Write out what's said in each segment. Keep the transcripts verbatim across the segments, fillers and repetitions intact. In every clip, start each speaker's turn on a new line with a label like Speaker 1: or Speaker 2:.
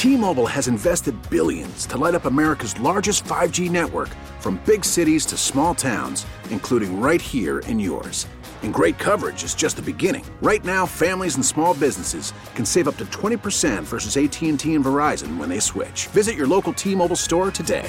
Speaker 1: T-Mobile has invested billions to light up America's largest five G network, from big cities to small towns, including right here in yours. And great coverage is just the beginning. Right now, families and small businesses can save up to twenty percent versus A T and T and Verizon when they switch. Visit your local T-Mobile store today.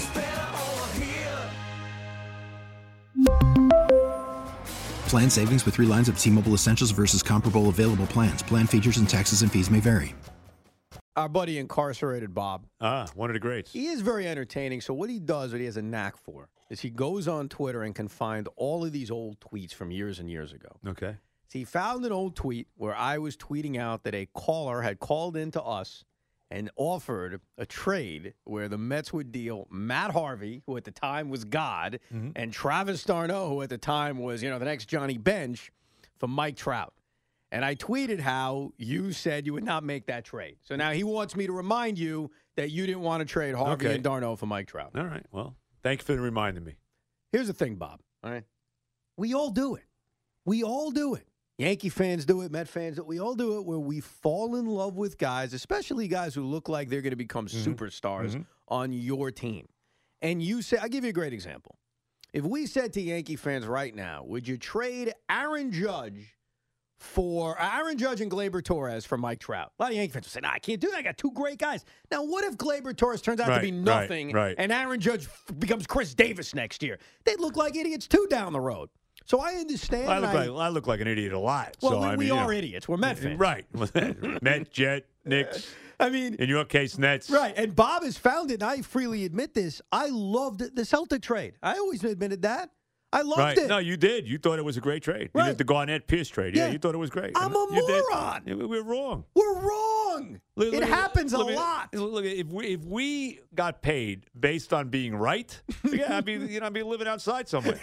Speaker 2: Plan savings with three lines of T-Mobile Essentials versus comparable available plans. Plan features and taxes and fees may vary.
Speaker 3: Our buddy Incarcerated Bob.
Speaker 4: Ah, one of the greats.
Speaker 3: He is very entertaining. So what he does, what he has a knack for, is he goes on Twitter and can find all of these old tweets from years and years ago.
Speaker 4: Okay.
Speaker 3: So he found an old tweet where I was tweeting out that a caller had called into us and offered a trade where the Mets would deal Matt Harvey, who at the time was God, mm-hmm. and Travis d'Arnaud, who at the time was, you know, the next Johnny Bench, for Mike Trout. And I tweeted how you said you would not make that trade. So now he wants me to remind you that you didn't want to trade Harvey
Speaker 4: okay.
Speaker 3: and d'Arnaud for Mike Trout.
Speaker 4: All right. Well, thank you for reminding me.
Speaker 3: Here's the thing, Bob. All right. We all do it. We all do it. Yankee fans do it, Met fans do it. We all do it where we fall in love with guys, especially guys who look like they're going to become mm-hmm. superstars mm-hmm. on your team. And you say, I'll give you a great example. If we said to Yankee fans right now, would you trade Aaron Judge for uh, Aaron Judge and Gleyber Torres for Mike Trout? A lot of Yankee fans will say, no, nah, I can't do that. I got two great guys. Now, what if Gleyber Torres turns out
Speaker 4: right,
Speaker 3: to be nothing
Speaker 4: right, right.
Speaker 3: and Aaron Judge f- becomes Chris Davis next year? They'd look like idiots, too, down the road. So I understand.
Speaker 4: Well, I, look
Speaker 3: I,
Speaker 4: like, I look like an idiot a lot.
Speaker 3: Well,
Speaker 4: so,
Speaker 3: we,
Speaker 4: I mean,
Speaker 3: we are
Speaker 4: know.
Speaker 3: idiots. We're Met fans.
Speaker 4: Right. Met, Jet, Knicks.
Speaker 3: I mean,
Speaker 4: in your case, Nets.
Speaker 3: Right. And Bob has found it, and I freely admit this. I loved the Celtic trade. I always admitted that. I loved
Speaker 4: right.
Speaker 3: it.
Speaker 4: No, you did. You thought it was a great trade.
Speaker 3: Right.
Speaker 4: You did the Garnett Pierce trade. Yeah, yeah, you thought it was great.
Speaker 3: I'm a
Speaker 4: you
Speaker 3: moron.
Speaker 4: Did. We're wrong.
Speaker 3: We're wrong.
Speaker 4: Look,
Speaker 3: it
Speaker 4: look,
Speaker 3: happens
Speaker 4: look,
Speaker 3: a
Speaker 4: look,
Speaker 3: lot.
Speaker 4: Look, if we if we got paid based on being right, yeah, I'd be you know I'd be living outside somewhere.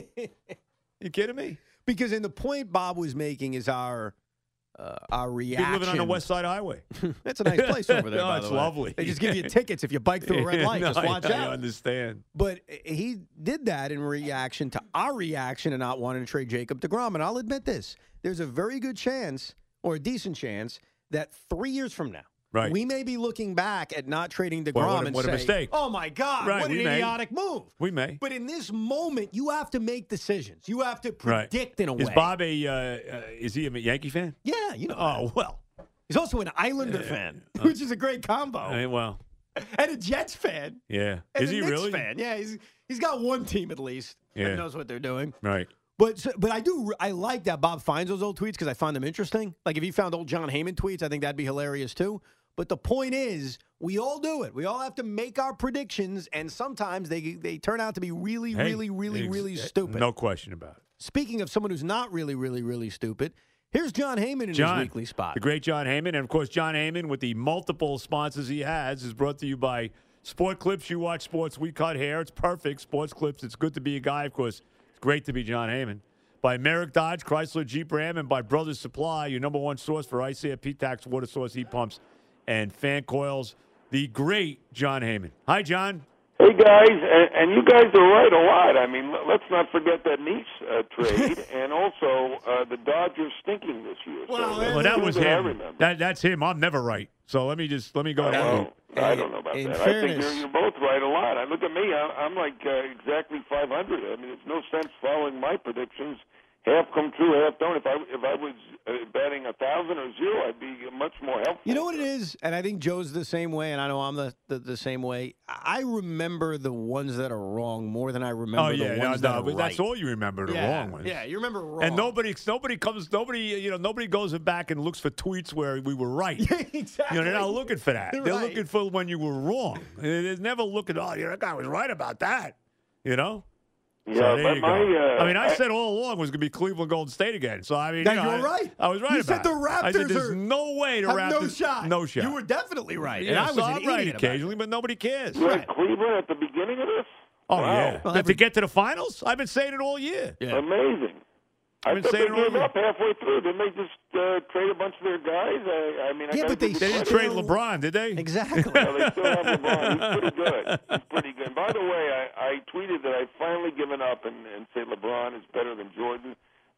Speaker 4: You kidding me?
Speaker 3: Because in the point Bob was making is our uh, our reaction.
Speaker 4: You're living on the West Side Highway.
Speaker 3: That's a nice place over there.
Speaker 4: No,
Speaker 3: by
Speaker 4: it's
Speaker 3: the way.
Speaker 4: lovely.
Speaker 3: They just give you tickets if you bike through a red light.
Speaker 4: no,
Speaker 3: just watch
Speaker 4: I,
Speaker 3: out.
Speaker 4: I understand.
Speaker 3: But he did that in reaction to our reaction to not wanting to trade Jacob deGrom. And I'll admit this: there's a very good chance, or a decent chance, that three years from now,
Speaker 4: right.
Speaker 3: we may be looking back at not trading DeGrom
Speaker 4: well, what a,
Speaker 3: and
Speaker 4: what
Speaker 3: say,
Speaker 4: a mistake.
Speaker 3: "Oh my God,
Speaker 4: right,
Speaker 3: what an
Speaker 4: may.
Speaker 3: idiotic move."
Speaker 4: We may.
Speaker 3: But in this moment, you have to make decisions. You have to predict
Speaker 4: right.
Speaker 3: in a way.
Speaker 4: Is Bob a? Uh, uh, is he a Yankee fan?
Speaker 3: Yeah, you know.
Speaker 4: Oh well.
Speaker 3: He's also an Islander uh, fan, uh, which is a great combo.
Speaker 4: I, well,
Speaker 3: and a Jets fan.
Speaker 4: Yeah,
Speaker 3: and
Speaker 4: is
Speaker 3: a
Speaker 4: he
Speaker 3: Knicks
Speaker 4: really?
Speaker 3: Fan. Yeah, he's he's got one team at least
Speaker 4: yeah.
Speaker 3: that knows what they're doing.
Speaker 4: Right.
Speaker 3: But so, but I do I like that Bob finds those old tweets because I find them interesting. Like if he found old John Heyman tweets, I think that'd be hilarious too. But the point is, we all do it. We all have to make our predictions, and sometimes they they turn out to be really,
Speaker 4: hey,
Speaker 3: really, really,
Speaker 4: ex-
Speaker 3: really stupid.
Speaker 4: No question about it.
Speaker 3: Speaking of someone who's not really, really, really stupid, here's John Heyman in
Speaker 4: John,
Speaker 3: his weekly spot.
Speaker 4: The great John Heyman. And, of course, John Heyman, with the multiple sponsors he has, is brought to you by Sport Clips. You watch sports. We cut hair. It's perfect. Sports Clips. It's good to be a guy. Of course, it's great to be John Heyman. By Merrick Dodge, Chrysler, Jeep Ram, and by Brothers Supply, your number one source for ice air, P-Tax, water source, heat pumps, and fan coils. The great John Heyman. Hi, John.
Speaker 5: Hey, guys, and, and you guys are right a lot. I mean, let's not forget that Nice uh, trade, and also uh, the Dodgers stinking this year.
Speaker 3: Well,
Speaker 5: so
Speaker 4: well that was
Speaker 5: that
Speaker 4: him. That, that's him. I'm never right. So let me just let me go
Speaker 5: uh,
Speaker 4: down.
Speaker 5: Well, I don't know about
Speaker 3: in
Speaker 5: that.
Speaker 3: fairness,
Speaker 5: I think you're, you're both right a lot. I look at me. I'm, I'm like uh, exactly five hundred. I mean, there's no sense following my predictions. Half come true, half don't. If I if I was uh, betting a thousand or zero, I'd be much more helpful.
Speaker 3: You know what it is, and I think Joe's the same way, and I know I'm the, the, the same way. I remember the ones that are wrong more than I remember
Speaker 4: Oh yeah,
Speaker 3: the ones
Speaker 4: no,
Speaker 3: that
Speaker 4: no,
Speaker 3: are
Speaker 4: but
Speaker 3: right.
Speaker 4: that's all you remember. The
Speaker 3: yeah,
Speaker 4: wrong ones.
Speaker 3: Yeah, you remember wrong.
Speaker 4: And nobody, nobody comes, nobody, you know, nobody goes back and looks for tweets where we were right.
Speaker 3: Yeah, exactly.
Speaker 4: You know, they're not looking for that.
Speaker 3: Right.
Speaker 4: They're looking for when you were wrong. They're never looking. Oh, yeah, that guy was right about that. You know.
Speaker 5: Yeah,
Speaker 4: so there
Speaker 5: but
Speaker 4: you
Speaker 5: my,
Speaker 4: go.
Speaker 5: uh,
Speaker 4: I mean, I,
Speaker 5: I
Speaker 4: said all along it was going to be Cleveland Golden State again. So I mean,
Speaker 3: Now,
Speaker 4: you, know,
Speaker 3: you were
Speaker 4: I,
Speaker 3: right.
Speaker 4: I was right
Speaker 3: You
Speaker 4: about
Speaker 3: said the
Speaker 4: it. I
Speaker 3: Raptors
Speaker 4: said there's
Speaker 3: are-
Speaker 4: no way the
Speaker 3: have
Speaker 4: Raptors.
Speaker 3: no shot.
Speaker 4: No shot.
Speaker 3: You were definitely right,
Speaker 4: Yeah,
Speaker 3: and I was
Speaker 4: so
Speaker 3: an
Speaker 4: I'm right
Speaker 3: idiot about it.
Speaker 4: occasionally, but nobody cares.
Speaker 5: You're
Speaker 3: Right.
Speaker 5: at Cleveland at the beginning of this?
Speaker 4: Oh
Speaker 5: Wow.
Speaker 4: yeah,
Speaker 3: Well,
Speaker 4: but
Speaker 3: every-
Speaker 4: to get to the finals, I've been saying it all year.
Speaker 3: Yeah.
Speaker 5: Amazing. I
Speaker 4: I've been
Speaker 5: thought they
Speaker 4: saying it all
Speaker 5: gave
Speaker 4: year.
Speaker 5: up halfway through. Didn't they just uh, trade a bunch of their guys? I, I mean, I
Speaker 3: Yeah,
Speaker 5: gotta
Speaker 3: but they
Speaker 5: give
Speaker 4: They
Speaker 5: you
Speaker 4: didn't
Speaker 5: credit.
Speaker 4: trade LeBron, did they?
Speaker 3: Exactly.
Speaker 5: Well, they still have LeBron. He's pretty good. He's pretty good. By the way, I, I tweeted that I've finally given up and, and say LeBron is better than Jordan.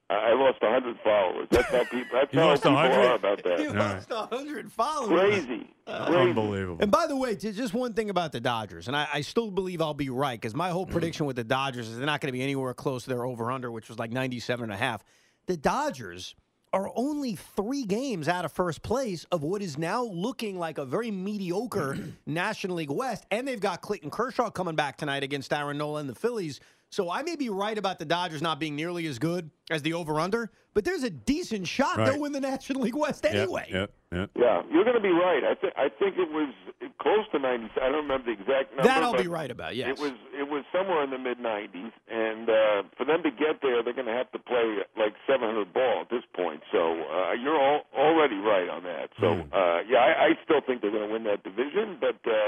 Speaker 5: I lost one hundred followers. That's how people. That's
Speaker 4: You
Speaker 5: how
Speaker 4: lost
Speaker 5: people
Speaker 4: one hundred?
Speaker 5: are about that.
Speaker 3: You lost one hundred followers.
Speaker 5: Crazy.
Speaker 3: Uh,
Speaker 5: Crazy.
Speaker 4: Unbelievable.
Speaker 3: And by the way, t- just one thing about the Dodgers, and I, I still believe I'll be right, because my whole prediction with the Dodgers is they're not going to be anywhere close to their over-under, which was like ninety-seven and a half. The Dodgers are only three games out of first place of what is now looking like a very mediocre National League West, and they've got Clayton Kershaw coming back tonight against Aaron Nola and the Phillies. So I may be right about the Dodgers not being nearly as good as the over-under, but there's a decent shot
Speaker 4: Right.
Speaker 3: they'll win the National League West anyway.
Speaker 4: Yep, yep,
Speaker 5: Yeah, you're going to be right. I think I think it was close to ninety. I don't remember the exact number.
Speaker 3: That I'll
Speaker 5: but
Speaker 3: be right about, yes.
Speaker 5: It was it was somewhere in the mid nineties, and uh, for them to get there, they're going to have to play like seven hundred ball at this point. So uh, you're all, already right on that. So
Speaker 4: Mm.
Speaker 5: uh, yeah, I, I still think they're going to win that division, but. Uh,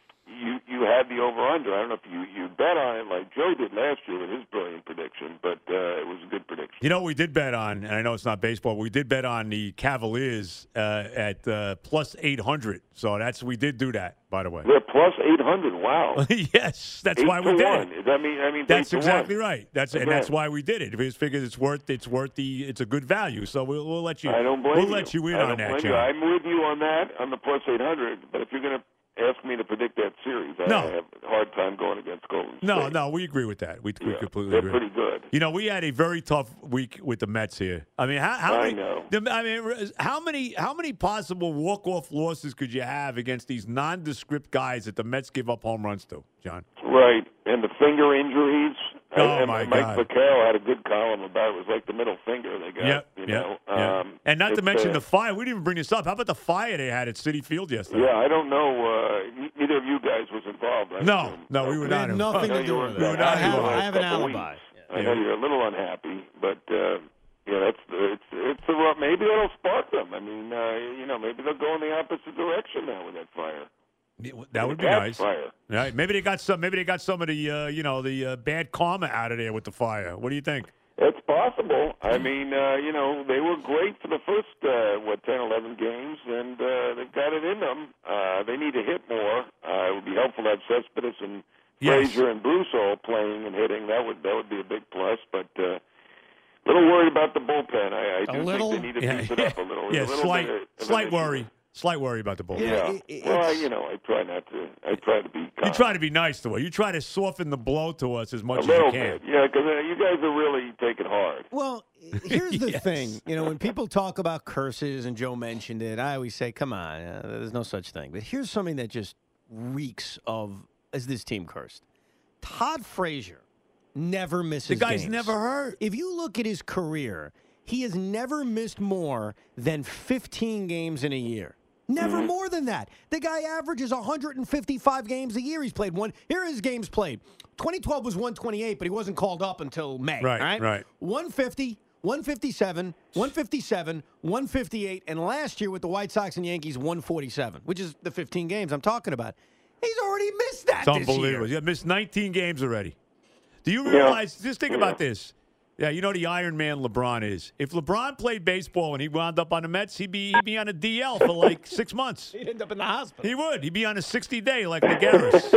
Speaker 5: You you had the over under. I don't know if you, you bet on it like Joe did last year with his brilliant prediction, but uh, it was a good prediction.
Speaker 4: You know, we did bet on, and I know it's not baseball, but we did bet on the Cavaliers uh, at uh, plus eight hundred. So that's we did do that, by the way.
Speaker 5: They're plus eight hundred. Wow.
Speaker 4: Yes, that's
Speaker 5: Eight
Speaker 4: why we
Speaker 5: to
Speaker 4: did
Speaker 5: one.
Speaker 4: it.
Speaker 5: I mean, I mean,
Speaker 4: That's
Speaker 5: eight to
Speaker 4: exactly
Speaker 5: one.
Speaker 4: right. That's and
Speaker 5: Again.
Speaker 4: that's why we did it. If it's figured it's worth, it's worth the, it's a good value. So we'll, we'll let you.
Speaker 5: I don't blame
Speaker 4: we'll
Speaker 5: you.
Speaker 4: let you in
Speaker 5: I
Speaker 4: on
Speaker 5: don't
Speaker 4: that,
Speaker 5: blame
Speaker 4: John.
Speaker 5: you. I'm with you on that on the plus eight hundred. But if you're going to ask me to predict that series, I,
Speaker 4: No.
Speaker 5: I have a hard time going against Golden State.
Speaker 4: No, no, we agree with that. We, we
Speaker 5: Yeah,
Speaker 4: completely
Speaker 5: they're
Speaker 4: agree.
Speaker 5: pretty good.
Speaker 4: You know, we had a very tough week with the Mets here. I mean, how, how
Speaker 5: I
Speaker 4: many?
Speaker 5: know.
Speaker 4: the- I mean, how many? How many possible walk-off losses could you have against these nondescript guys that the Mets give up home runs to, John?
Speaker 5: Right, and the finger injuries.
Speaker 4: Oh,
Speaker 5: and, and
Speaker 4: my
Speaker 5: Mike
Speaker 4: God.
Speaker 5: McHale had a good column about it. It was like the middle finger they got.
Speaker 4: Yep,
Speaker 5: you
Speaker 4: yep,
Speaker 5: know.
Speaker 4: yep.
Speaker 5: Um,
Speaker 4: and not to
Speaker 5: it's,
Speaker 4: mention
Speaker 5: uh,
Speaker 4: the fire. We didn't even bring this up. How about the fire they had at Citi Field yesterday?
Speaker 5: Yeah, I don't know. Uh, n- neither of you guys was involved. I
Speaker 4: No,
Speaker 5: assume.
Speaker 4: no, we were
Speaker 3: We
Speaker 4: not
Speaker 3: had
Speaker 4: involved.
Speaker 3: nothing
Speaker 5: I know
Speaker 3: to
Speaker 5: you
Speaker 3: do
Speaker 5: were
Speaker 3: with it.
Speaker 5: unhappy
Speaker 3: I have,
Speaker 5: the last
Speaker 3: I have an
Speaker 5: couple
Speaker 3: alibi.
Speaker 5: weeks. I know you're a little unhappy, but uh, yeah, that's it's it's a rough. Maybe that'll spark them. I mean, uh, you know, maybe they'll go in the opposite direction now with that fire.
Speaker 4: That would be
Speaker 5: That's
Speaker 4: nice.
Speaker 5: Fire.
Speaker 4: Right? Maybe they got some. Maybe they got some of the, uh, you know, the uh, bad karma out of there with the fire. What do you think?
Speaker 5: It's possible. I mean, uh, you know, they were great for the first, uh, what, ten, eleven games, and uh, they've got it in them. Uh, they need to hit more. Uh, it would be helpful to have Cespedes and
Speaker 4: Yes.
Speaker 5: Frazier and Bruce all playing and hitting. That would that would be a big plus. But uh, a little worried about the bullpen. I, I
Speaker 3: A
Speaker 5: do
Speaker 3: little?
Speaker 5: think they need to
Speaker 4: Yeah,
Speaker 5: beef it
Speaker 4: yeah,
Speaker 5: up a little.
Speaker 4: yeah
Speaker 5: There's a little
Speaker 4: slight,
Speaker 5: bit of- of an
Speaker 4: slight
Speaker 5: issue.
Speaker 4: worry, slight worry about the ball.
Speaker 3: Yeah,
Speaker 5: Yeah.
Speaker 3: it- it-
Speaker 5: well, I,
Speaker 3: it's-
Speaker 5: you know, I try not to. I try to be.
Speaker 4: You
Speaker 5: calm.
Speaker 4: try to be nice to her. You try to soften the blow to us as much
Speaker 5: a
Speaker 4: as
Speaker 5: little
Speaker 4: you can.
Speaker 5: bit, yeah, because uh, you guys are really taking hard.
Speaker 3: Well, here's the
Speaker 4: Yes.
Speaker 3: thing. You know, when people talk about curses, and Joe mentioned it, I always say, come on, uh, there's no such thing. But here's something that just reeks of, is this team cursed? Todd Frazier never misses
Speaker 4: The guy's
Speaker 3: games.
Speaker 4: never hurt.
Speaker 3: If you look at his career, he has never missed more than fifteen games in a year. Never more than that. The guy averages one hundred fifty-five games a year. He's played one. Here are his games played. twenty twelve was one twenty-eight, but he wasn't called up until May.
Speaker 4: Right,
Speaker 3: all right,
Speaker 4: right.
Speaker 3: one fifty, one fifty-seven, one fifty-seven, one fifty-eight, and last year with the White Sox and Yankees, one forty-seven, which is the fifteen games I'm talking about. He's already missed that
Speaker 4: It's
Speaker 3: this
Speaker 4: unbelievable.
Speaker 3: year.
Speaker 4: You missed nineteen games already. Do you
Speaker 5: Yeah.
Speaker 4: realize? Just think
Speaker 5: Yeah.
Speaker 4: about this. Yeah, you know the Iron Man LeBron is. If LeBron played baseball and he wound up on the Mets, he'd be he'd be on a D L for like six months.
Speaker 3: He'd end up in the hospital.
Speaker 4: He would. He'd be on a sixty day like Lagares.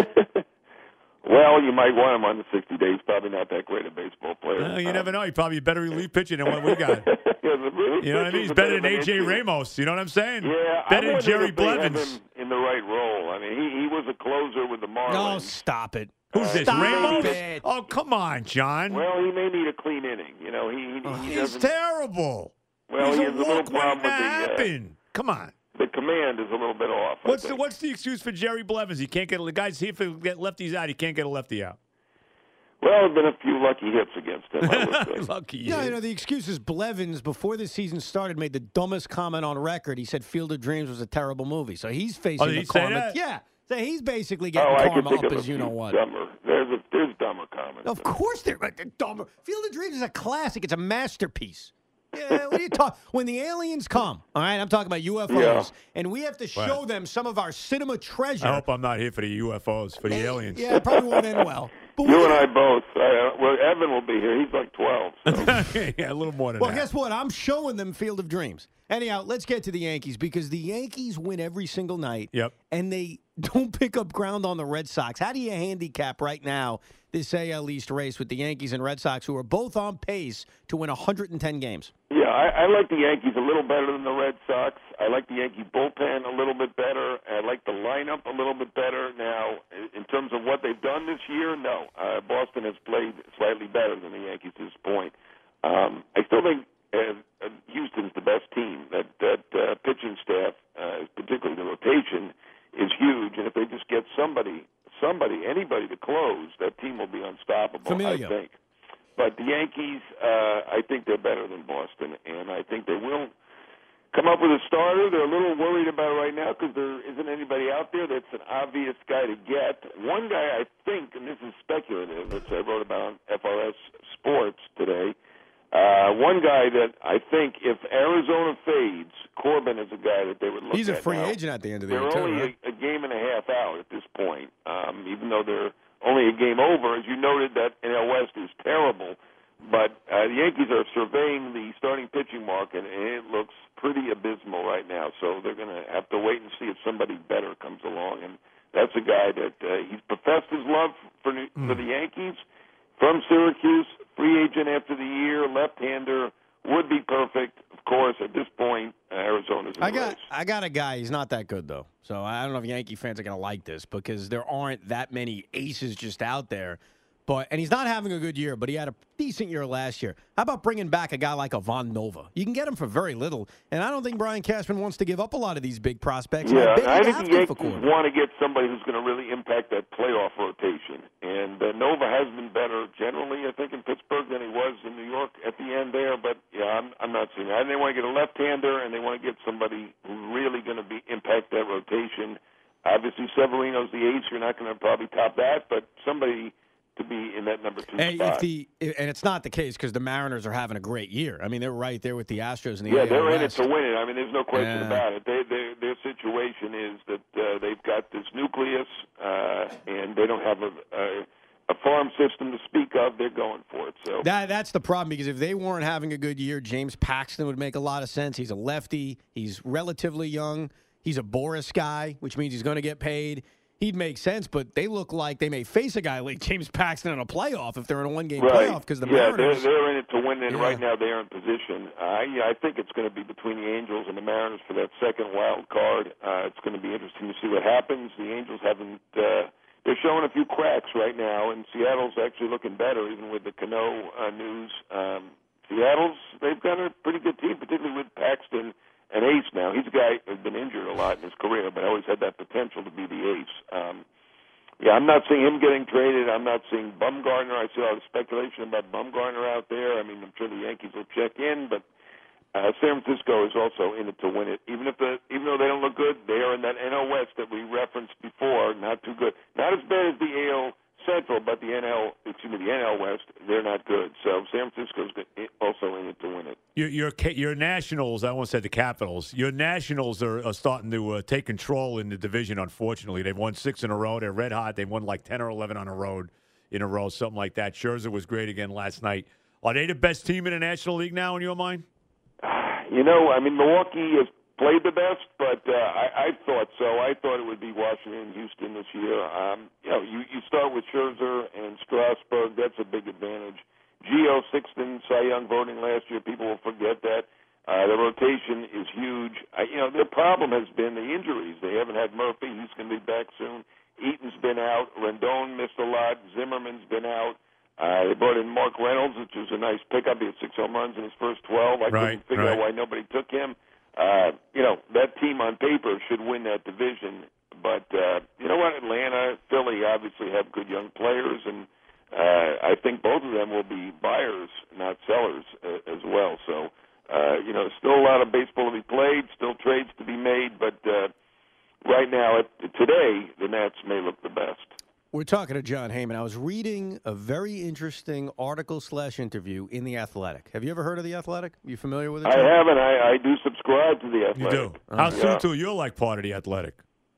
Speaker 5: Well, you might want him on the sixty days. Probably not that great a baseball player.
Speaker 4: Well, you never know. He's probably a better relief pitcher than what we got.
Speaker 5: Yeah, the relief
Speaker 4: You know what I mean?
Speaker 5: pitcher's
Speaker 4: He's
Speaker 5: a
Speaker 4: better
Speaker 5: bit
Speaker 4: than
Speaker 5: of
Speaker 4: A
Speaker 5: an
Speaker 4: J
Speaker 5: issue.
Speaker 4: Ramos. You know what I'm saying?
Speaker 5: Yeah,
Speaker 4: Better
Speaker 5: I'm
Speaker 4: than Jerry
Speaker 5: wondering if they have
Speaker 4: Blevins.
Speaker 5: him in the right role. I mean, he he was a closer with the
Speaker 3: No,
Speaker 5: Marlins.
Speaker 3: stop it.
Speaker 4: Who's this?
Speaker 3: Stop
Speaker 4: Ramos?
Speaker 3: it.
Speaker 4: Oh, come on, John.
Speaker 5: Well, he may need a clean inning. You know, he he, he
Speaker 4: He's
Speaker 5: doesn't.
Speaker 4: terrible.
Speaker 5: Well,
Speaker 4: He's
Speaker 5: he
Speaker 4: a
Speaker 5: has a little
Speaker 4: walk waiting
Speaker 5: problem
Speaker 4: to
Speaker 5: with the, uh,
Speaker 4: happen. Come on.
Speaker 5: the command is a little bit off. I
Speaker 4: What's the
Speaker 5: think.
Speaker 4: what's the excuse for Jerry Blevins? He can't get the guy's here for get lefties out. He can't get a lefty out.
Speaker 5: Well, there have been a few lucky hits against him, I would say.
Speaker 4: Lucky.
Speaker 3: Yeah,
Speaker 4: you.
Speaker 3: you know, the excuse is Blevins, before the season started, made the dumbest comment on record. He said Field of Dreams was a terrible movie. So he's facing
Speaker 4: Oh, did
Speaker 3: the
Speaker 4: he say
Speaker 3: karma.
Speaker 4: that?
Speaker 3: Yeah. So he's basically getting
Speaker 5: Oh, I could
Speaker 3: karma
Speaker 5: think
Speaker 3: up
Speaker 5: of a
Speaker 3: as you
Speaker 5: few
Speaker 3: know what.
Speaker 5: dumber. There's a there's dumber comments.
Speaker 3: Of course they're like, they're dumber. Field of Dreams is a classic. It's a masterpiece. Yeah, what are you talk? When the aliens come, all right, I'm talking about U F Os,
Speaker 5: Yeah.
Speaker 3: and we have to
Speaker 4: Right.
Speaker 3: show them some of our cinema treasure.
Speaker 4: I hope I'm not here for the U F Os, for the aliens.
Speaker 3: Yeah, it probably won't end well.
Speaker 5: You and I both. Uh, well, Evan will be here. He's like twelve. So.
Speaker 4: Yeah, a little more than
Speaker 3: Well,
Speaker 4: that.
Speaker 3: guess what? I'm showing them Field of Dreams. Anyhow, let's get to the Yankees because the Yankees win every single night.
Speaker 4: Yep.
Speaker 3: And they don't pick up ground on the Red Sox. How do you handicap right now this A L East race with the Yankees and Red Sox, who are both on pace to win one hundred ten games?
Speaker 5: Yeah, I, I like the Yankees a little better than the Red Sox. I like the Yankee bullpen a little bit better. I like the lineup a little bit better. Now, in terms of what they've done this year, no. Uh, Boston has played slightly better than the Yankees at this point. Um, I still think uh, uh, Houston's the best team. That that uh, pitching staff, uh, particularly the rotation, is huge. And if they just get somebody, somebody, anybody to close, that team will be unstoppable,
Speaker 3: Familia.
Speaker 5: I think. But the Yankees, uh, I think they're better than Boston, and I think they will come up with a starter. They're a little worried about it right now because there isn't anybody out there that's an obvious guy to get. One guy I think, and this is speculative, which I wrote about on F R S Sports today, uh, one guy that I think if Arizona fades, Corbin is a guy that they would look at.
Speaker 3: He's a free
Speaker 5: now.
Speaker 3: agent at the end of the
Speaker 5: They're
Speaker 3: year, too,
Speaker 5: only
Speaker 3: right?
Speaker 5: a, a game and a half out at this point, um, even though they're only a game over. As you noted, that N L West is terrible. But uh, the Yankees are surveying the starting pitching market, and it looks pretty abysmal right now. So they're going to have to wait and see if somebody better comes along. And that's a guy that uh, he's professed his love for, New, mm. for the Yankees. From Syracuse, free agent after the year, left-hander, would be perfect. Of course, at this point, uh, Arizona's in
Speaker 3: I
Speaker 5: the
Speaker 3: got,
Speaker 5: race.
Speaker 3: I got a guy. He's not that good, though. So I don't know if Yankee fans are going to like this because there aren't that many aces just out there. But and he's not having a good year, but he had a decent year last year. How about bringing back a guy like Ivan Nova? You can get him for very little, and I don't think Brian Cashman wants to give up a lot of these big prospects.
Speaker 5: Yeah,
Speaker 3: I,
Speaker 5: I think the Yankees want to get somebody who's going to really impact that playoff rotation. And uh, Nova has been better generally, I think, in Pittsburgh than he was in New York at the end there. But, yeah, I'm, I'm not seeing that. And they want to get a left-hander, and they want to get somebody who's really going to be impact that rotation. Obviously, Severino's the ace. You're not going to probably top that, but somebody to be in that number two
Speaker 3: hey,
Speaker 5: spot.
Speaker 3: If the, and it's not the case because the Mariners are having a great year. I mean, they're right there with the Astros and the
Speaker 5: yeah,
Speaker 3: A L
Speaker 5: they're in it
Speaker 3: West.
Speaker 5: to win it. I mean, there's no question
Speaker 3: Yeah.
Speaker 5: about it. They, they, their situation is that uh, they've got this nucleus, uh, and they don't have a, a, a farm system to speak of. They're going for it. So
Speaker 3: That that's the problem because if they weren't having a good year, James Paxton would make a lot of sense. He's a lefty. He's relatively young. He's a Boris guy, which means he's going to get paid. He'd make sense, but they look like they may face a guy like James Paxton in a playoff if they're in a one-game
Speaker 5: right.
Speaker 3: playoff because the
Speaker 5: yeah,
Speaker 3: Mariners.
Speaker 5: they're, they're in it to win, and
Speaker 3: Yeah.
Speaker 5: right now they're in position. Uh, yeah, I think it's going to be between the Angels and the Mariners for that second wild card. Uh, it's going to be interesting to see what happens. The Angels haven't. Uh, they're showing a few cracks right now, and Seattle's actually looking better, even with the Cano uh, news. Um, Seattle's they've got a pretty good team, particularly with Paxton. An ace now. He's a guy who's been injured a lot in his career, but always had that potential to be the ace. Um, yeah, I'm not seeing him getting traded. I'm not seeing Bumgarner. I see a lot of speculation about Bumgarner out there. I mean, I'm sure the Yankees will check in, but uh, San Francisco is also in it to win it. Even if the even though they don't look good, they are in that N L West that we referenced before. Not too good. Not as bad as the A L Central, but the N L, excuse me, the N L West, they're not good. So San Francisco's also in it to win it.
Speaker 4: Your your your Nationals, I won't say the Capitals. Your Nationals are, are starting to uh, take control in the division. Unfortunately, they've won six in a row. They're red hot. They've won like ten or eleven on a road in a row, something like that. Scherzer was great again last night. Are they the best team in the National League now, in your mind?
Speaker 5: You know, I mean, Milwaukee has played the best, but uh, I, I thought so. I thought it would be Washington and Houston this year. Um, you know, you, you start with Scherzer and Strasburg. That's a big advantage. Gio Sixton, Cy Young voting last year. People will forget that. Uh, the rotation is huge. I, you know, their problem has been the injuries. They haven't had Murphy. He's going to be back soon. Eaton's been out. Rendon missed a lot. Zimmerman's been out. Uh, they brought in Mark Reynolds, which was a nice pickup. He had six home runs in his first twelve. I
Speaker 4: Right,
Speaker 5: couldn't figure
Speaker 4: right.
Speaker 5: out why nobody took him. Uh, you know, that team on paper should win that division. But, uh, you know what, Atlanta, Philly obviously have good young players, and uh, I think both of them will be buyers, not sellers, uh, as well. So, uh, you know, still a lot of baseball to be played, still trades to be made, but uh, right now, today, the Nats may look the best.
Speaker 3: We're talking to John Heyman. I was reading a very interesting article slash interview in The Athletic. Have you ever heard of The Athletic? You familiar with it,
Speaker 5: I
Speaker 3: John?
Speaker 5: haven't. I, I do subscribe to The
Speaker 4: You
Speaker 5: Athletic.
Speaker 4: do. How
Speaker 5: Yeah.
Speaker 4: soon till you're like part of the Athletic?
Speaker 5: Yeah.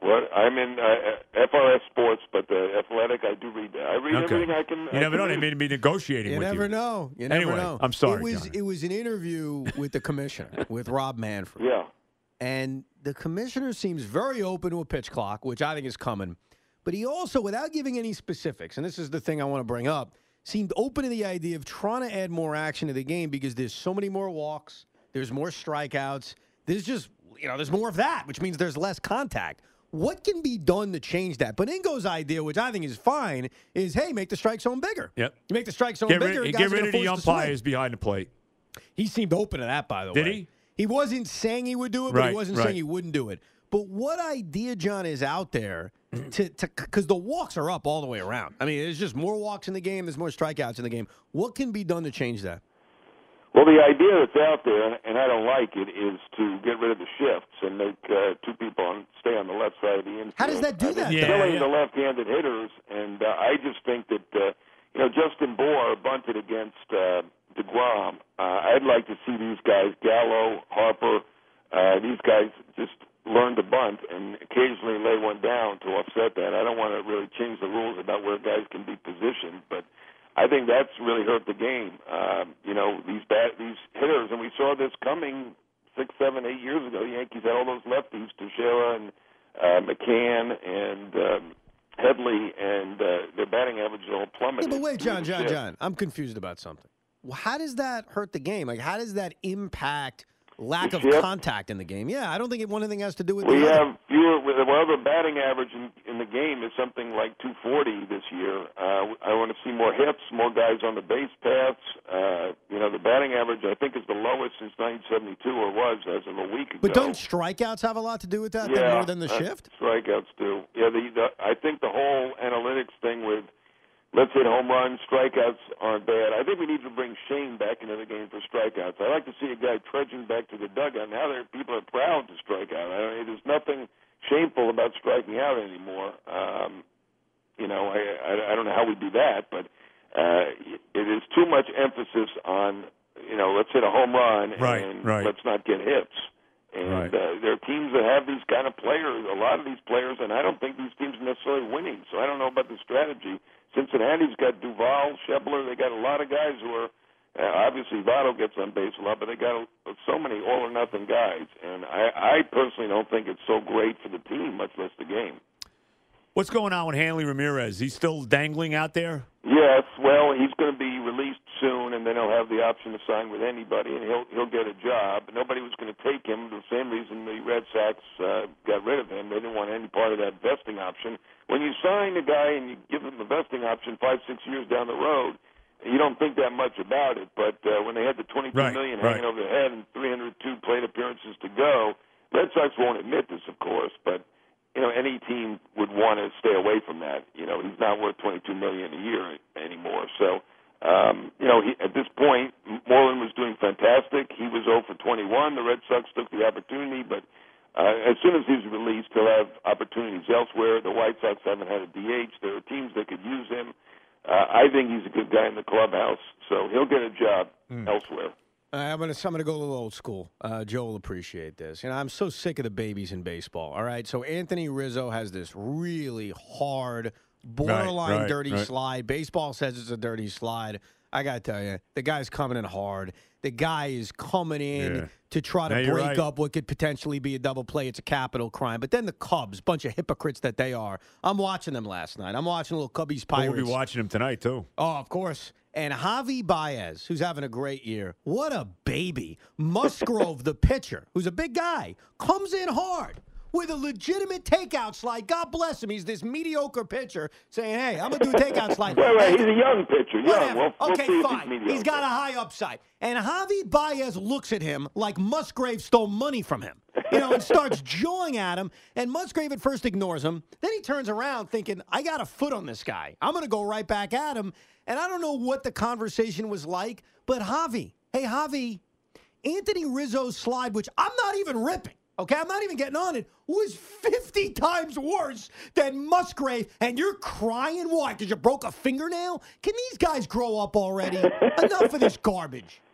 Speaker 5: What? I'm in uh, F R S Sports, but the Athletic, I do read that. I read
Speaker 4: Okay.
Speaker 5: everything I can.
Speaker 4: You
Speaker 5: I
Speaker 4: never
Speaker 5: can
Speaker 4: know. They
Speaker 5: read.
Speaker 4: may be negotiating
Speaker 3: You
Speaker 4: with
Speaker 3: never
Speaker 4: you.
Speaker 3: know. You never
Speaker 4: Anyway,
Speaker 3: know.
Speaker 4: I'm sorry,
Speaker 3: It was
Speaker 4: John.
Speaker 3: it was an interview with the commissioner, with Rob Manfred.
Speaker 5: Yeah.
Speaker 3: And the commissioner seems very open to a pitch clock, which I think is coming. But he also, without giving any specifics, and this is the thing I want to bring up, seemed open to the idea of trying to add more action to the game because there's so many more walks, there's more strikeouts, there's just, you know, there's more of that, which means there's less contact. What can be done to change that? Benigno's idea, which I think is fine, is, hey, make the strike zone bigger.
Speaker 4: Yep.
Speaker 3: You make the strike zone
Speaker 4: Get
Speaker 3: bigger,
Speaker 4: rid,
Speaker 3: guys
Speaker 4: get
Speaker 3: are
Speaker 4: rid
Speaker 3: gonna
Speaker 4: of the
Speaker 3: force to swing.
Speaker 4: umpires behind the plate.
Speaker 3: He seemed open to that, by the
Speaker 4: Did
Speaker 3: way.
Speaker 4: he?
Speaker 3: He wasn't saying he would do it, but
Speaker 4: Right,
Speaker 3: he wasn't
Speaker 4: right.
Speaker 3: saying he wouldn't do it. But what idea, John, is out there to to because the walks are up all the way around. I mean, there's just more walks in the game. There's more strikeouts in the game. What can be done to change that?
Speaker 5: Well, the idea that's out there, and I don't like it, is to get rid of the shifts and make uh, two people on, stay on the left side of the infield.
Speaker 3: How does that do
Speaker 5: I think
Speaker 3: that,
Speaker 4: Yeah,
Speaker 5: Killing
Speaker 4: yeah.
Speaker 5: the left-handed hitters, and uh, I just think that uh, you know Justin Bohr bunted against uh, DeGrom. Uh, I'd like to see these guys, Gallo, Harper, uh, these guys just learn to bunt and occasionally lay one down to offset that. I don't want to really change the rules about where guys can be positioned, but I think that's really hurt the game. Um, you know, these bad, these hitters, and we saw this coming six, seven, eight years ago. The Yankees had all those lefties, Teixeira and uh, McCann and um, Headley, and uh, their batting average all plummeted.
Speaker 3: Yeah, but wait, John, John,
Speaker 5: Yeah.
Speaker 3: John. I'm confused about something. Well, how does that hurt the game? Like, how does that impact lack
Speaker 5: The
Speaker 3: of
Speaker 5: shift?
Speaker 3: contact in the game? Yeah, I don't think it, one thing has to do with
Speaker 5: We
Speaker 3: the other.
Speaker 5: have fewer. Well, the batting average in, in the game is something like two forty this year. Uh, I want to see more hits, more guys on the base paths. Uh, you know, the batting average I think is the lowest since nineteen seventy-two, or was as of a week ago.
Speaker 3: But don't strikeouts have a lot to do with that
Speaker 5: yeah,
Speaker 3: more than the
Speaker 5: uh,
Speaker 3: shift?
Speaker 5: Strikeouts do. Yeah, the, the I think the whole analytics thing with let's hit home runs, strikeouts aren't bad. I think we need to bring Shane back into the game for strikeouts. I like to see a guy trudging back to the dugout. Now there people are proud to strike out. I mean, there's nothing shameful about striking out anymore. Um, you know, I, I I don't know how we do that, but uh, it is too much emphasis on you know let's hit a home run
Speaker 4: Right,
Speaker 5: and
Speaker 4: right.
Speaker 5: let's not get hits. And
Speaker 4: Right.
Speaker 5: uh, there are teams that have these kind of players, a lot of these players, and I don't think these teams are necessarily winning. So I don't know about the strategy. Cincinnati's got Duvall, Schebler. They got a lot of guys who are uh, obviously Votto gets on base a lot, but they got so many all or nothing guys. And I, I personally don't think it's so great for the team, much less the game.
Speaker 4: What's going on with Hanley Ramirez? He's still dangling out there?
Speaker 5: Yes, well, he's going to be released soon, and then he'll have the option to sign with anybody, and he'll he'll get a job. Nobody was going to take him. The same reason the Red Sox uh, got rid of him. They didn't want any part of that vesting option. When you sign a guy and you give him the vesting option five, six years down the road, you don't think that much about it. But uh, when they had the twenty-two
Speaker 4: Right,
Speaker 5: million
Speaker 4: right.
Speaker 5: hanging over their head and three hundred two plate appearances to go, Red Sox won't admit this, of course, but you know, any team would want to stay away from that. You know, he's not worth twenty-two million dollars a year anymore. So, um, you know, he, at this point, Moreland was doing fantastic. He was oh for twenty-one. The Red Sox took the opportunity, but uh, as soon as he's released, he'll have opportunities elsewhere. The White Sox haven't had a D H. There are teams that could use him. Uh, I think he's a good guy in the clubhouse, so he'll get a job
Speaker 3: Mm.
Speaker 5: elsewhere.
Speaker 3: Uh, I'm gonna I'm gonna go a little old school. Uh, Joe will appreciate this. You know, I'm so sick of the babies in baseball. All right, so Anthony Rizzo has this really hard, borderline
Speaker 4: Right, right,
Speaker 3: dirty
Speaker 4: right.
Speaker 3: slide. Baseball says it's a dirty slide. I gotta tell you, the guy's coming in hard. The guy is coming in
Speaker 4: Yeah.
Speaker 3: to try to
Speaker 4: No, you're
Speaker 3: break
Speaker 4: right.
Speaker 3: up what could potentially be a double play. It's a capital crime. But then the Cubs, bunch of hypocrites that they are. I'm watching them last night. I'm watching little Cubbies Pirates.
Speaker 4: We'll be watching him tonight, too.
Speaker 3: Oh, of course. And Javi Baez, who's having a great year. What a baby. Musgrove, the pitcher, who's a big guy, comes in hard with a legitimate takeout slide. God bless him. He's this mediocre pitcher saying, hey, I'm going to do a takeout slide.
Speaker 5: Wait, wait, he's a young pitcher. Young.
Speaker 3: Whatever.
Speaker 5: We'll, we'll
Speaker 3: okay,
Speaker 5: see if
Speaker 3: fine.
Speaker 5: he's mediocre.
Speaker 3: He's got a high upside. And Javi Baez looks at him like Musgrave stole money from him. You know, and starts jawing at him. And Musgrave at first ignores him. Then he turns around thinking, I got a foot on this guy. I'm going to go right back at him. And I don't know what the conversation was like, but Javi, hey, Javi, Anthony Rizzo's slide, which I'm not even ripping, okay, I'm not even getting on it, was fifty times worse than Musgrave, and you're crying? Why? Because you broke a fingernail? Can these guys grow up already? Enough of this garbage.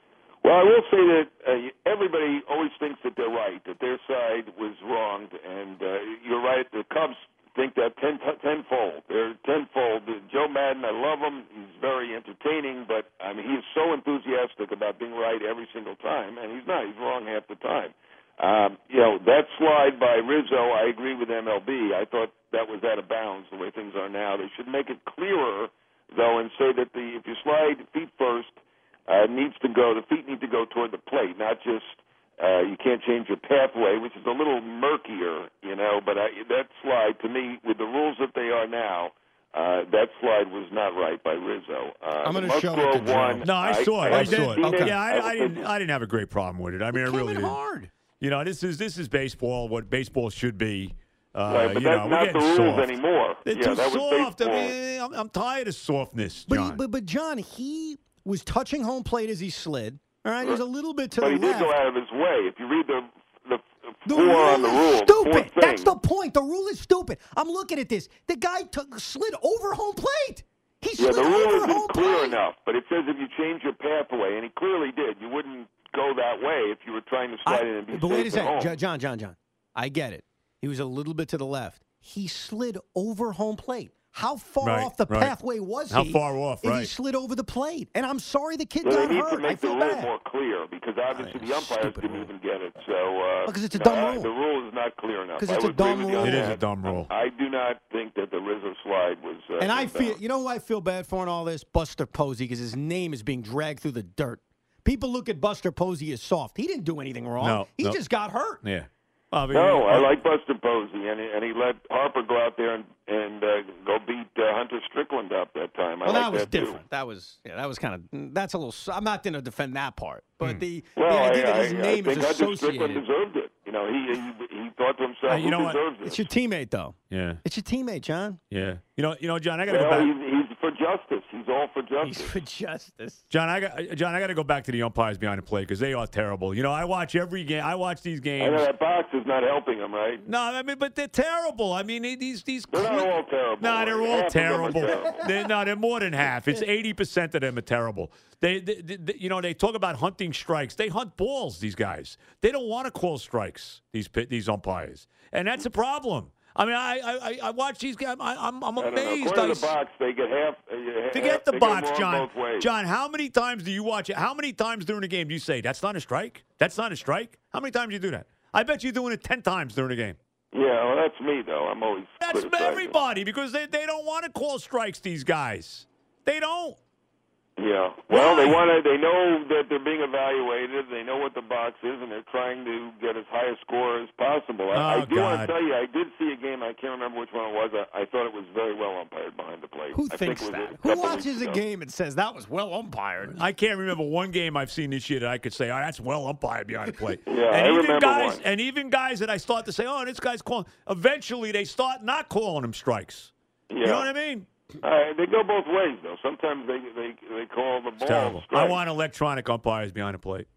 Speaker 5: Well, I will say that uh, everybody always thinks that they're right, that their side was wronged, and uh, you're right. The Cubs think that ten, tenfold. They're tenfold. Joe Madden, I love him. He's very entertaining, but I mean, he's so enthusiastic about being right every single time, and he's not. He's wrong half the time. Um, you know, that slide by Rizzo, I agree with M L B. I thought that was out of bounds the way things are now. They should make it clearer, though, and say that the if you slide feet first, uh, needs to go. The feet need to go toward the plate, not just uh, you can't change your pathway, which is a little murkier, you know. But I, that slide, to me, with the rules that they are now, uh, that slide was not right by Rizzo. Uh,
Speaker 3: I'm going to show it to Joe.
Speaker 5: one.
Speaker 4: No, I saw it. I, I saw it.
Speaker 3: Okay.
Speaker 4: Yeah, I, I didn't. I didn't have a great problem with it. I mean,
Speaker 3: it
Speaker 4: I
Speaker 3: came
Speaker 4: really
Speaker 3: in
Speaker 4: didn't.
Speaker 3: hard.
Speaker 4: You know, this is this is baseball. What baseball should be. Uh,
Speaker 5: Right, but
Speaker 4: you
Speaker 5: that's
Speaker 4: know,
Speaker 5: not
Speaker 4: we're
Speaker 5: the
Speaker 4: getting
Speaker 5: rules
Speaker 4: soft.
Speaker 5: anymore.
Speaker 4: They're
Speaker 5: yeah,
Speaker 4: too
Speaker 5: that was
Speaker 4: soft. I
Speaker 5: baseball.
Speaker 4: mean, I'm, I'm tired of softness,
Speaker 3: But,
Speaker 4: John.
Speaker 3: he, but but John, he was touching home plate as he slid. All right, he was a little bit to
Speaker 5: But
Speaker 3: the
Speaker 5: he
Speaker 3: left.
Speaker 5: did go out of his way. If you read the the,
Speaker 3: The
Speaker 5: four
Speaker 3: rule
Speaker 5: on the
Speaker 3: is
Speaker 5: rule,
Speaker 3: stupid.
Speaker 5: fourth thing,
Speaker 3: That's the point. The rule is stupid. I'm looking at this. The guy took slid over home plate. He
Speaker 5: yeah,
Speaker 3: slid
Speaker 5: the rule
Speaker 3: over home
Speaker 5: isn't clear
Speaker 3: plate.
Speaker 5: enough. But it says if you change your pathway, and he clearly did. You wouldn't go that way if you were trying to slide
Speaker 3: I,
Speaker 5: in and be
Speaker 3: but
Speaker 5: safe
Speaker 3: wait a
Speaker 5: at
Speaker 3: second,
Speaker 5: home.
Speaker 3: Jo- John, John, John. I get it. He was a little bit to the left. He slid over home plate. How far
Speaker 4: Right,
Speaker 3: off the
Speaker 4: right.
Speaker 3: pathway was
Speaker 4: How
Speaker 3: he?
Speaker 4: far off,
Speaker 3: if he
Speaker 4: right.
Speaker 3: slid over the plate? And I'm sorry the kid
Speaker 5: So
Speaker 3: got
Speaker 5: they need
Speaker 3: hurt.
Speaker 5: to make
Speaker 3: I feel
Speaker 5: the rule
Speaker 3: bad.
Speaker 5: more clear because obviously
Speaker 3: Oh,
Speaker 5: the umpires
Speaker 3: stupid
Speaker 5: didn't
Speaker 3: rule.
Speaker 5: even get it. So uh,
Speaker 3: Because it's a
Speaker 5: no,
Speaker 3: dumb
Speaker 5: I-
Speaker 3: rule.
Speaker 5: The rule is not clear enough.
Speaker 3: 'Cause
Speaker 5: I
Speaker 3: it's a
Speaker 5: would agree
Speaker 3: dumb
Speaker 5: with you on
Speaker 3: rule.
Speaker 4: It is
Speaker 5: that.
Speaker 4: a dumb rule.
Speaker 5: I do not think that the Rizzo slide was. Uh,
Speaker 3: And I
Speaker 5: inbound.
Speaker 3: feel, you know who I feel bad for in all this? Buster Posey, because his name is being dragged through the dirt. People look at Buster Posey as soft. He didn't do anything wrong.
Speaker 4: No,
Speaker 3: he
Speaker 4: no.
Speaker 3: just got hurt.
Speaker 4: Yeah. I mean,
Speaker 5: No, I
Speaker 4: uh,
Speaker 5: like Buster Posey, and he, and he let Harper go out there and and uh, go beat uh, Hunter Strickland up that time. I
Speaker 3: Well,
Speaker 5: like
Speaker 3: that was
Speaker 5: that too.
Speaker 3: different. That was yeah, that was kind of that's a little. I'm not going to defend that part, but
Speaker 4: Hmm.
Speaker 3: the,
Speaker 5: Well,
Speaker 3: the
Speaker 5: I,
Speaker 3: idea that
Speaker 5: I,
Speaker 3: his
Speaker 5: I
Speaker 3: name
Speaker 5: think
Speaker 3: is
Speaker 5: Hunter Strickland
Speaker 3: associated.
Speaker 5: deserved it. You know, he he, he thought to himself,
Speaker 4: Uh, you
Speaker 5: "Who
Speaker 4: know what?
Speaker 5: deserves this?"
Speaker 3: It's your teammate, though.
Speaker 4: Yeah.
Speaker 3: It's your teammate, John.
Speaker 4: Yeah. You know, you know, John, I got to
Speaker 5: well,
Speaker 4: go back.
Speaker 5: he's, he's for justice. He's all for
Speaker 3: He's
Speaker 5: justice.
Speaker 3: for justice.
Speaker 4: John, I got John, I got to go back to the umpires behind the plate because they are terrible. You know, I watch every game. I watch these
Speaker 5: I
Speaker 4: games.
Speaker 5: know that box is not helping him, right?
Speaker 4: No, I mean, but they're terrible. I mean, they- these these.
Speaker 5: They're not all terrible.
Speaker 4: No, they're
Speaker 5: Half
Speaker 4: all
Speaker 5: of them are
Speaker 4: terrible.
Speaker 5: terrible.
Speaker 4: They're, no, they're more than half. It's eighty percent of them are terrible. They, they, they, you know, they talk about hunting strikes. They hunt balls. These guys. They don't want to call strikes. These pit- these umpires, and that's a problem. I mean, I I, I watch these guys. I, I'm I'm
Speaker 5: I don't know.
Speaker 4: amazed.
Speaker 5: According
Speaker 4: I
Speaker 5: to the box, they get half. Uh, half
Speaker 4: Forget the
Speaker 5: they
Speaker 4: box,
Speaker 5: get wrong
Speaker 4: John.
Speaker 5: Both ways.
Speaker 4: John, how many times do you watch it? How many times during the game do you say that's not a strike? That's not a strike. How many times do you do that? I bet you're doing it ten times during the game.
Speaker 5: Yeah, well, that's me though. I'm always.
Speaker 4: That's
Speaker 5: criticizing.
Speaker 4: everybody because they, they don't want to call strikes. These guys, they don't.
Speaker 5: Yeah. Well, they
Speaker 4: Why?
Speaker 5: want to. They know that they're being evaluated. They know what the box is, and they're trying to get as high a score as possible. I,
Speaker 4: Oh,
Speaker 5: I do want
Speaker 4: God.
Speaker 5: to tell you, I did see a game. I can't remember which one it was. I, I thought it was very well umpired behind the plate.
Speaker 3: Who
Speaker 5: I
Speaker 3: thinks
Speaker 5: think it was
Speaker 3: that?
Speaker 5: a
Speaker 3: Who
Speaker 5: couple
Speaker 3: watches
Speaker 5: weeks
Speaker 3: a
Speaker 5: ago.
Speaker 3: game and says that was well umpired?
Speaker 4: I can't remember one game I've seen this year that I could say, "Oh, that's well umpired behind the plate."
Speaker 5: Yeah,
Speaker 4: and
Speaker 5: I
Speaker 4: even
Speaker 5: remember
Speaker 4: guys,
Speaker 5: one.
Speaker 4: and even guys that I start to say, "Oh, this guy's calling." Eventually, they start not calling them strikes.
Speaker 5: Yeah.
Speaker 4: You know what I mean?
Speaker 5: Uh, they go both ways, though. Sometimes they they they call the
Speaker 4: It's
Speaker 5: ball
Speaker 4: terrible.
Speaker 5: strike.
Speaker 4: I want electronic umpires behind the plate.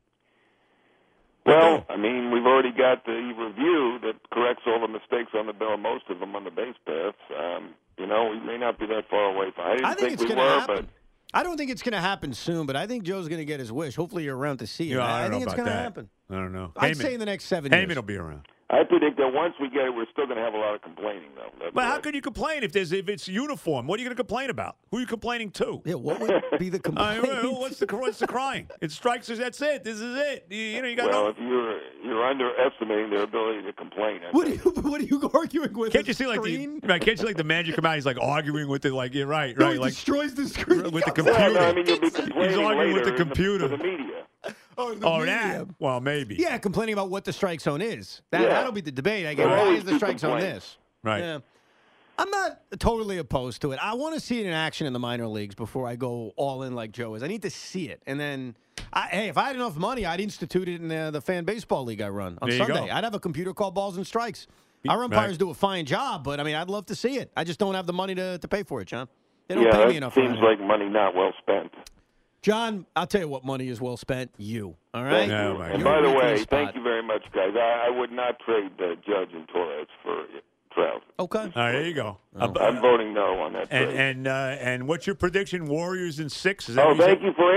Speaker 5: Well, I mean, we've already got the review that corrects all the mistakes on the bill, most of them on the base paths. Um, you know, we may not be that far away from. I didn't
Speaker 3: I think it's
Speaker 5: we
Speaker 3: going to
Speaker 5: were,
Speaker 3: happen. I don't think it's going to happen soon, but I think Joe's going to get his wish. Hopefully, you're around to see it.
Speaker 4: Yeah, I
Speaker 3: I,
Speaker 4: don't
Speaker 3: think
Speaker 4: know
Speaker 3: it's
Speaker 4: about
Speaker 3: going to
Speaker 4: that.
Speaker 3: happen.
Speaker 4: I don't know.
Speaker 3: I'd
Speaker 4: Heyman-
Speaker 3: say in the next seven
Speaker 4: Heyman
Speaker 3: years.
Speaker 4: will be around.
Speaker 5: but I predict that once we get it, we're still going to have a lot of complaining, though. That's
Speaker 4: But how
Speaker 5: right.
Speaker 4: could you complain if there's if it's uniform? What are you going to complain about? Who are you complaining to?
Speaker 3: Yeah, what would be the
Speaker 4: I
Speaker 3: complaint?
Speaker 4: mean, what's the what's the crying? It strikes us. That's it. This is it. You, you know, you got
Speaker 5: Well,
Speaker 4: no.
Speaker 5: if you're you're underestimating their ability to complain, I
Speaker 3: What are
Speaker 5: think.
Speaker 3: you, what are you arguing with?
Speaker 4: Can't
Speaker 3: the
Speaker 4: you see like
Speaker 3: screen?
Speaker 4: the right, can't you like the manager come out? He's like arguing with it. Like you're right,
Speaker 3: No,
Speaker 4: right.
Speaker 3: he
Speaker 4: Like
Speaker 3: destroys the screen.
Speaker 4: with the
Speaker 5: Well,
Speaker 4: computer.
Speaker 5: no, I mean, you'll be complaining
Speaker 4: arguing with
Speaker 5: later
Speaker 4: the computer.
Speaker 5: in the, to the media.
Speaker 3: Oh, the
Speaker 4: oh,
Speaker 3: media.
Speaker 4: that. Well, maybe.
Speaker 3: Yeah, complaining about what the strike zone is. That,
Speaker 5: Yeah.
Speaker 3: That'll be the debate. I guess.
Speaker 5: There'll
Speaker 3: Why
Speaker 5: always
Speaker 3: is the
Speaker 5: be
Speaker 3: strike zone
Speaker 5: complaints.
Speaker 3: this?
Speaker 4: Right.
Speaker 3: Yeah. I'm not totally opposed to it. I want to see it in action in the minor leagues before I go all in like Joe is. I need to see it. And then, I, hey, if I had enough money, I'd institute it in the, the fan baseball league I run on
Speaker 4: There you
Speaker 3: Sunday.
Speaker 4: go.
Speaker 3: I'd have a computer call balls and strikes. Our
Speaker 4: Right.
Speaker 3: umpires do a fine job, but, I mean, I'd love to see it. I just don't have the money to, to pay for it, John. They don't
Speaker 5: Yeah,
Speaker 3: pay
Speaker 5: that
Speaker 3: me enough.
Speaker 5: seems
Speaker 3: around here.
Speaker 5: like money not well spent.
Speaker 3: John, I'll tell you what money is well spent. You. All right?
Speaker 5: Thank
Speaker 4: Yeah,
Speaker 5: you.
Speaker 4: my
Speaker 5: And
Speaker 4: God.
Speaker 5: by the
Speaker 3: You're
Speaker 5: way,
Speaker 3: making a
Speaker 5: thank
Speaker 3: spot.
Speaker 5: you very much, guys. I, I would not trade uh, Judge and Torres for Trout.
Speaker 3: Okay.
Speaker 4: All right, there you go. Uh,
Speaker 5: I'm voting no on that
Speaker 4: and
Speaker 5: trade.
Speaker 4: and uh, and what's your prediction? Warriors in six. Is that
Speaker 5: Oh,
Speaker 4: what you
Speaker 5: thank
Speaker 4: said?
Speaker 5: you for asking.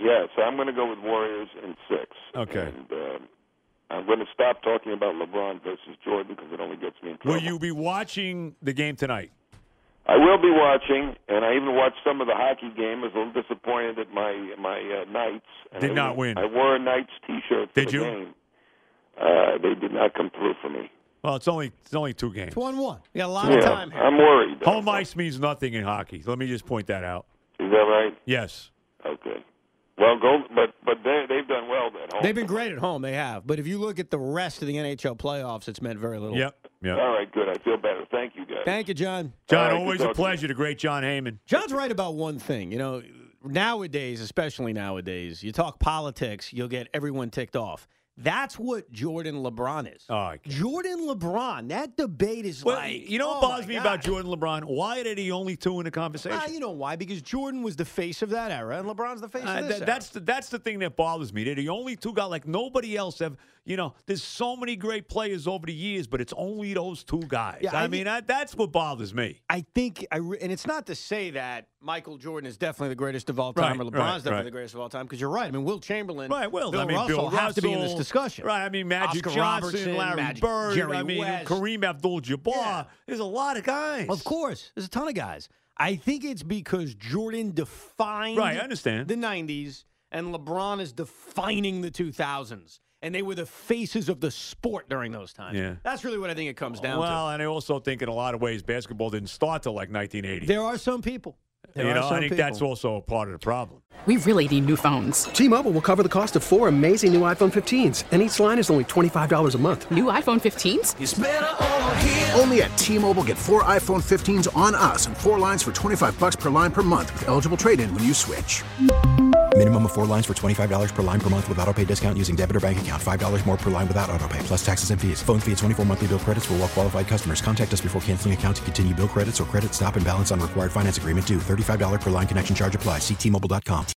Speaker 5: Yeah, so I'm going to go with Warriors in six.
Speaker 4: Okay.
Speaker 5: And uh, I'm going to stop talking about LeBron versus Jordan because it only gets me in trouble.
Speaker 4: Will you be watching the game tonight?
Speaker 5: I will be watching, and I even watched some of the hockey game. I was a little disappointed at my my uh, Knights. And
Speaker 4: Did
Speaker 5: I,
Speaker 4: not win.
Speaker 5: I wore a Knights T-shirt for
Speaker 4: Did
Speaker 5: the
Speaker 4: you?
Speaker 5: game. Uh, they did not come through for me.
Speaker 4: Well, it's only it's only two games.
Speaker 3: It's one one. You got a lot
Speaker 5: Yeah,
Speaker 3: of time here.
Speaker 5: I'm worried. though.
Speaker 4: Home ice means nothing in hockey. Let me just point that out.
Speaker 5: Is that right?
Speaker 4: Yes.
Speaker 5: Okay. Well, go, but but they they've done well at home.
Speaker 3: They've been great at home. They have. But if you look at the rest of the N H L playoffs, it's meant very little.
Speaker 4: Yep. Yep.
Speaker 5: All right, good. I feel better. Thank you, guys.
Speaker 3: Thank you, John.
Speaker 4: John,
Speaker 5: All right,
Speaker 4: always
Speaker 5: good
Speaker 4: a
Speaker 5: talking to you.
Speaker 4: pleasure. The great John Heyman.
Speaker 3: John's right about one thing. You know, nowadays, especially nowadays, you talk politics, you'll get everyone ticked off. That's what Jordan LeBron is.
Speaker 4: Oh, I can't.
Speaker 3: Jordan LeBron, that debate is
Speaker 4: Well,
Speaker 3: like.
Speaker 4: you know what
Speaker 3: oh
Speaker 4: bothers
Speaker 3: my
Speaker 4: me
Speaker 3: God.
Speaker 4: about Jordan LeBron? Why did he only two in the conversation?
Speaker 3: Ah, you know why? Because Jordan was the face of that era, and LeBron's the face
Speaker 4: Uh,
Speaker 3: of this
Speaker 4: th- that's the that's the thing that bothers me. They're the only two guys. Like nobody else have. You know, there's so many great players over the years, but it's only those two guys.
Speaker 3: Yeah,
Speaker 4: I,
Speaker 3: I
Speaker 4: mean,
Speaker 3: think-
Speaker 4: I, that's what bothers me.
Speaker 3: I think, I re- and it's not to say that Michael Jordan is definitely the greatest of all time
Speaker 4: Right,
Speaker 3: or LeBron's
Speaker 4: right,
Speaker 3: definitely
Speaker 4: right.
Speaker 3: the greatest of all time, because you're right. I mean, Will Chamberlain,
Speaker 4: Right, Will.
Speaker 3: Bill
Speaker 4: I mean,
Speaker 3: Russell
Speaker 4: Bill
Speaker 3: have to be in this
Speaker 4: Russell,
Speaker 3: discussion.
Speaker 4: Right. I mean, Magic
Speaker 3: Oscar
Speaker 4: Johnson,
Speaker 3: Robertson,
Speaker 4: Larry
Speaker 3: Magic-
Speaker 4: Bird.
Speaker 3: Jerry
Speaker 4: I mean,
Speaker 3: West.
Speaker 4: Kareem Abdul-Jabbar.
Speaker 3: Yeah.
Speaker 4: There's a lot of guys.
Speaker 3: Of course. There's a ton of guys. I think it's because Jordan defined
Speaker 4: Right, I understand.
Speaker 3: the nineties, and LeBron is defining the two thousands. And they were the faces of the sport during those times.
Speaker 4: Yeah.
Speaker 3: That's really what I think it comes down
Speaker 4: Well, and I also think in a lot of ways basketball didn't start till like nineteen eighty.
Speaker 3: to. There are some people. There
Speaker 4: you
Speaker 3: are
Speaker 4: know,
Speaker 3: some
Speaker 4: I think
Speaker 3: people.
Speaker 4: that's also a part of the problem.
Speaker 6: We really need new phones.
Speaker 7: T-Mobile will cover the cost of four amazing new iPhone fifteens, and each line is only twenty-five dollars a month.
Speaker 6: New iPhone fifteens?
Speaker 1: Only at T-Mobile, get four iPhone fifteens on us and four lines for twenty-five bucks per line per month with eligible trade-in when you switch.
Speaker 2: Minimum of four lines for twenty-five dollars per line per month with autopay discount using debit or bank account. five dollars more per line without autopay, plus taxes and fees. Phone fee at twenty-four monthly bill credits for well-qualified customers. Contact us before canceling account to continue bill credits or credit stop and balance on required finance agreement due. thirty-five dollars per line connection charge applies. See T Mobile dot com.